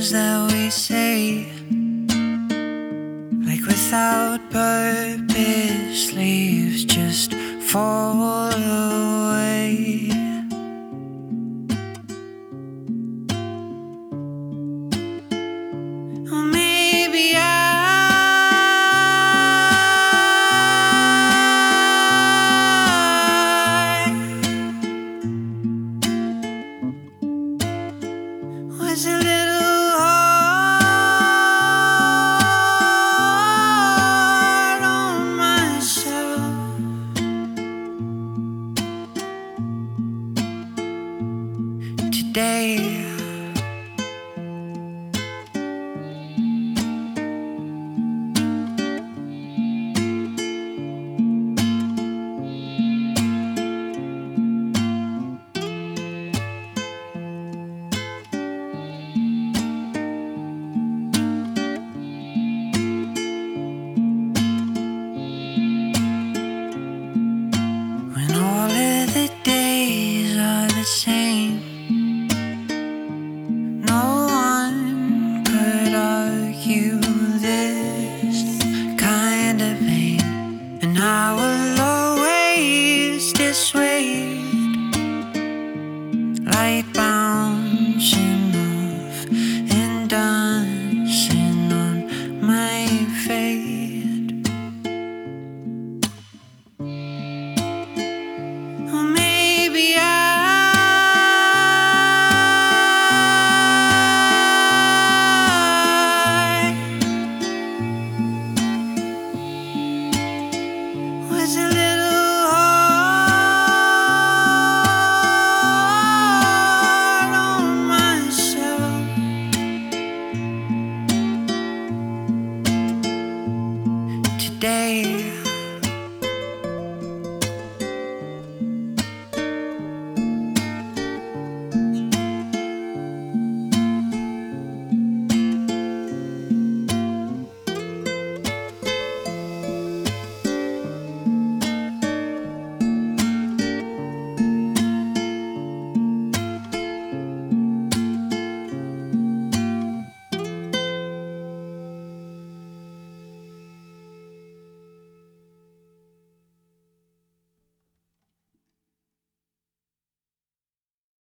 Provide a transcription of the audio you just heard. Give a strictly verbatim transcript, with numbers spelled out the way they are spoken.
things that we say, like without purpose, leaves just fall away. Or maybe I was a little hard on myself. Today when all of the days are the same, no one could argue this kind of pain, and I will always dissuade light bouncing